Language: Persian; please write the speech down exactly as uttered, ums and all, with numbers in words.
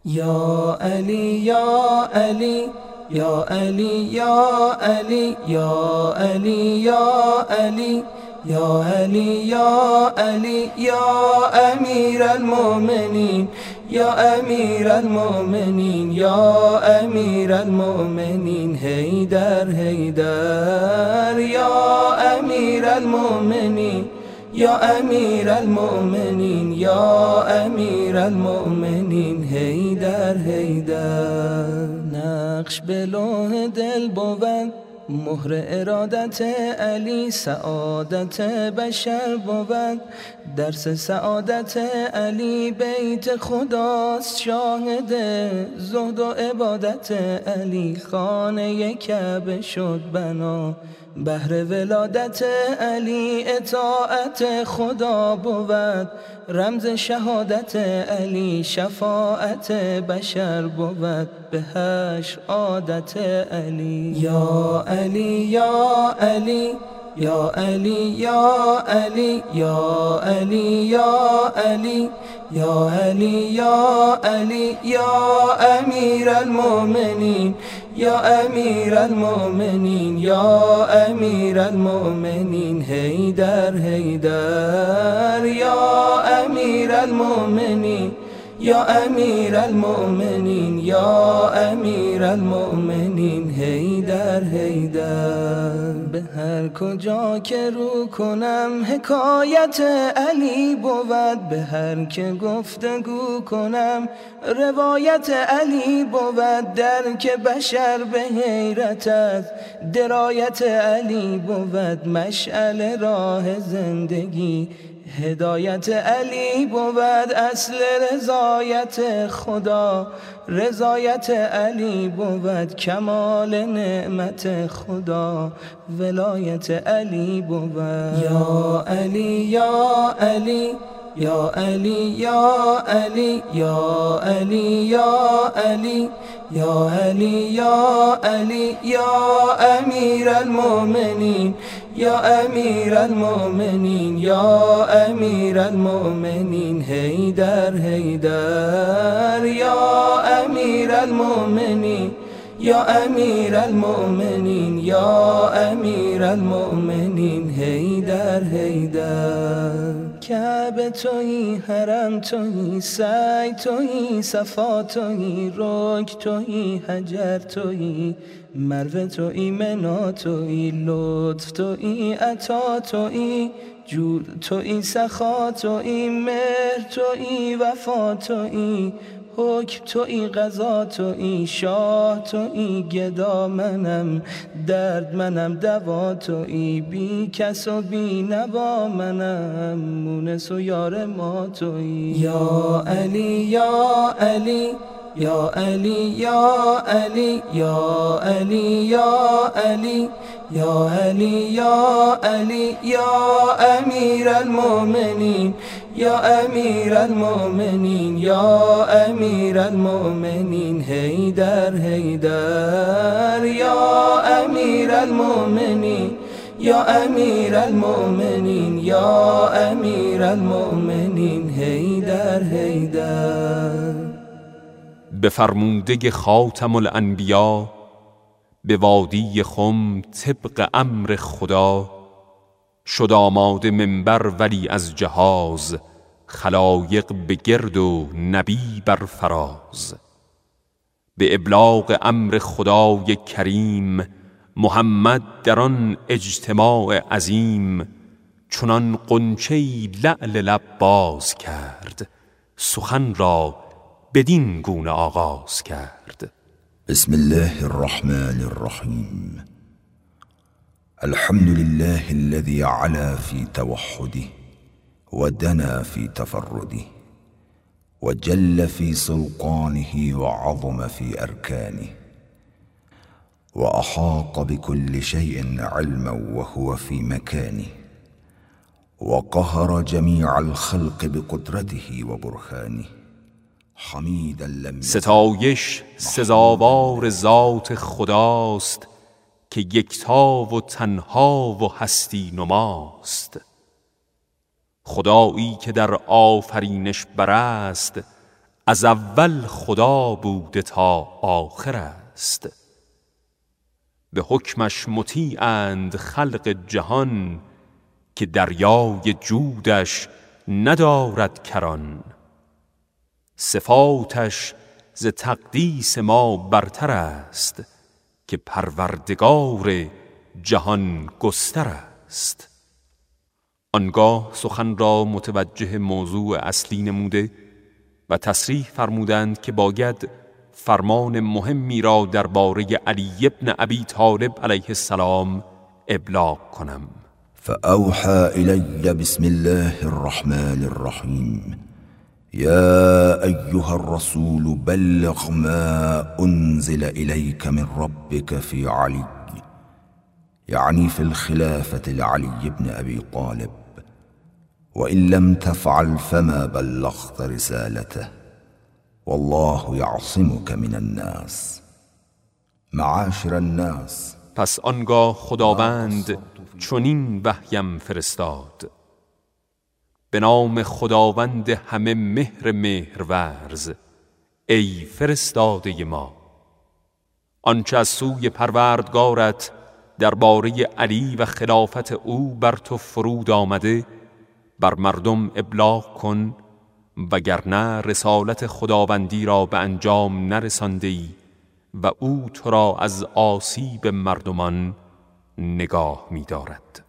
یا علی یا علی یا علی یا علی یا علی یا علی یا علی یا علی یا امیر المؤمنین یا امیر المؤمنین یا امیر المؤمنین حیدر حیدر یا امیر المؤمنین یا امیر المؤمنین یا امیر المؤمنین حیدر حیدر. نقش به لوح دل بود مهر ارادت علی، سعادت بشر بود درس سعادت علی. بیت خداست شاهد زهد و عبادت علی، خانه کعبه شد بنا بهر ولادت علی. اطاعت خدا بود رمز شهادت علی، شفاعت بشر بود به حشر عادت علی. یا علی یا علی یا علی یا علی یا علی یا علی یا علی یا علی یا امیر المؤمنین یا امیر المؤمنین یا امیر المؤمنین حیدر حیدر یا امیر المؤمنین یا امیر المؤمنین یا امیر المؤمنین حیدر حیدر. به هر کجا که رو کنم حکایت علی بود، به هر که گفتگو کنم روایت علی بود. در که بشر به حیرت از درایت علی بود، مشعل راه زندگی هدایت علی بود. اصل رضایت خدا رضایت علی بود، کمال نعمت خدا ولایت علی بود. یا علی یا علی یا علی یا علی یا علی یا علی یا علی یا علی یا امیر المؤمنین یا امیر المؤمنین یا امیر المؤمنین حیدر حیدر یا امیر المؤمنین یا امیر المؤمنین یا امیر المؤمنین حیدر حیدر. کعبه تویی، حرم تویی، سعی تویی، صفا تویی، رک تویی، حجر تویی، مروه تویی، منا تویی، لطف تویی، عطا تویی، جود تویی، سخا تویی، مهر تویی، وفا تویی، حکم تویی، قضا تویی، شاه تویی، گدا منم، درد منم، دوا تویی، بی کس و بی نوا منم، مونس و یار ما تویی. یا علی یا علی یا علی یا علی یا علی یا علی یا علی یا علی یا امیر المؤمنین یا امیر المؤمنین یا امیر المؤمنین حیدر حیدر یا امیر المؤمنین یا امیر المؤمنین یا امیر المؤمنین حیدر حیدر. به فرموده خاتم الانبیا به وادی خم طبق امر خدا، شد آماده منبر ولی از جهاز، خلایق به گرد و نبی بر فراز. به ابلاغ امر خدای کریم محمد در آن اجتماع عظیم، چنان غنچه‌ای لعل لب باز کرد، سخن را بدین گونه آغاز کرد. بسم الله الرحمن الرحیم. الحمد لله الذي علا في توحده ودنا في تفرده وجل في سلطانه وعظم في أركانه وأحاط بكل شيء علما وهو في مكانه وقهر جميع الخلق بقدرته وبرهانه. حمیدا لم ستایش سزاوار ذات خداست که یکتا و تنها و هستی نماست. خدایی که در آفرینش برست، از اول خدا بوده تا آخر است. به حکمش مطیعند خلق جهان، که دریای جودش ندارد کران. صفاتش ز تقدیس ما برتر است، که پروردگار جهان گستر است. آنگاه سخن را متوجه موضوع اصلی نموده و تصریح فرمودند که باید فرمان مهمی را درباره علی ابن ابی طالب علیه السلام ابلاغ کنم. فأوحى إلي بسم الله الرحمن الرحيم يا أيها الرسول بلغ ما أنزل إليك من ربك في علي، يعني في الخلافة لعلي بن أبي طالب، وإن لم تفعل فما بلغت رسالته والله يعصمك من الناس. معاشر الناس، پس آنگاه خداوند چنین وحیم فرستاد: به نام خداوند همه مهر مهرورز، ای فرستاده ما، آنچه از سوی پروردگارت درباره علی و خلافت او بر تو فرود آمده بر مردم ابلاغ کن، وگرنه رسالت خداوندی را به انجام نرسانده‌ای و او تو را از آسیب مردمان نگاه می دارد.